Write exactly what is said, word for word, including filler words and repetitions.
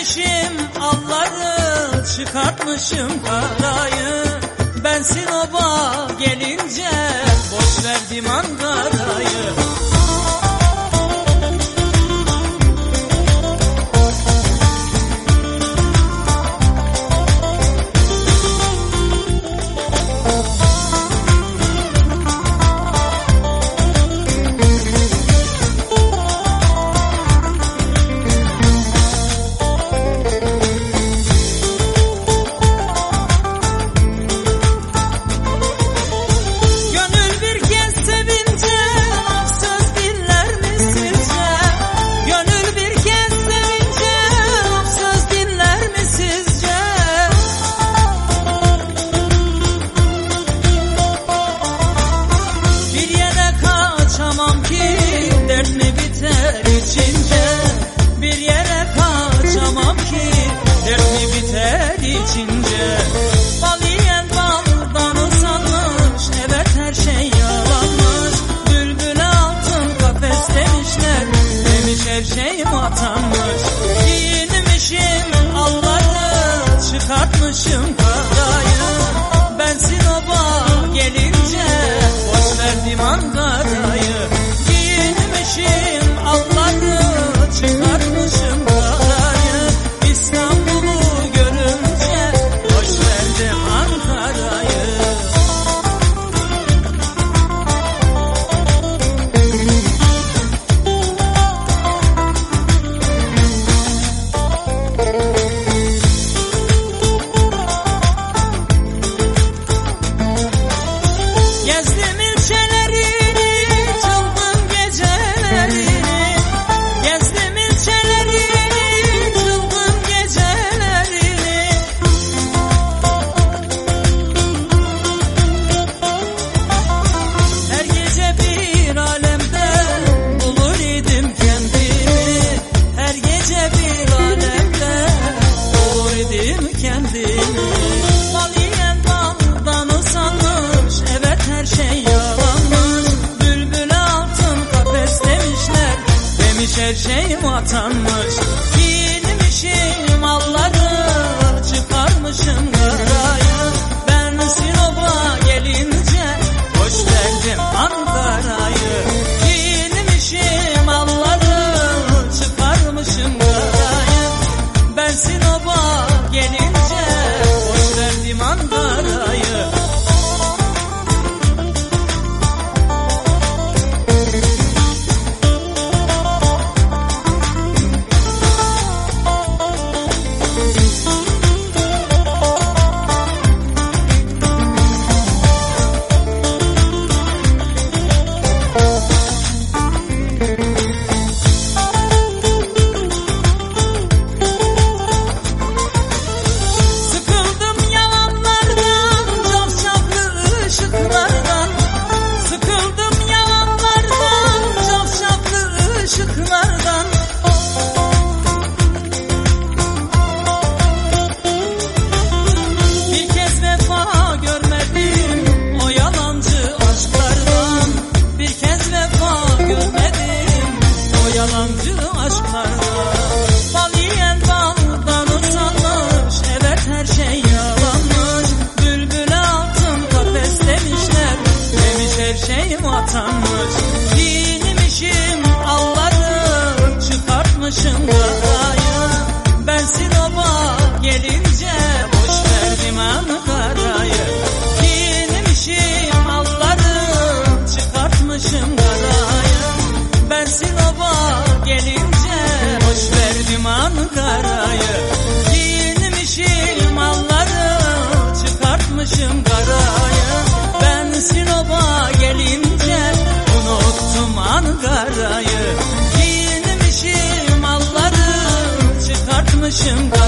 Giyinmişim alları, çıkartmışım karayı. Ben Sinop'a gelince boş verdim Ankara'yı. Dert mi biter içince? Bir yere kaçamam ki, dert mi biter içince? Bal yiyen baldan usanmış, evet her şey yalanmış. Bülbüle altın kafes demişler, demiş her şey vatanmış. Giyinmişim alları, çıkartmışım karayı. Ben Sinop'a gelince boş verdim Ankara'yı. Giyinmişim alları, çıkartmışım karayı. İstanbul'u görünce boş verdim Ankara'yı. Gezdim ilçelerini, çıldım gecelerini. Gezdim ilçelerini, çıldım gecelerini. Her gece bir alemde bulur idim kendimi. Her gece bir alemde bulur idim kendimi. Bal yiyen baldan usanmış, evet her şey yalanmış. Bülbüle altın kafes demişler, demiş her şey vatanmış. Giyinmişim alları, çıkarmışım karayı. Ben Sinop'a gelince boş verdim Ankara'yı. Giyinmişim alları, çıkarmışım karayı. Ben Sinop'a gelince boş verdim Ankara'yı. Sıkıldım yalanlardan, cafcaflı ışıklardan. Sıkıldım yalanlardan, cafcaflı ışıklardan. Bir kez vefa görmedim o yalancı aşklardan. Bir kez vefa görmedim o yalancı aşklardan. Bal yiyen baldan usanmış, evet her şey yalanmış. Bülbüle altın kafes demişler, demiş her şey vatanmış. Giyinmişim alları, çıkartmışım karayı. Ben Sinop'a gelince boş verdim Ankara'yı. Giyinmişim alları, çıkartmışım karayı. Ben Sinop'a gelince boş verdim Ankara'yı. Giyinmişim alları, çıkartmışım karayı. Ben Sinop'a gelince unuttum Ankara'yı. Giyinmişim alları, çıkartmışım karayı.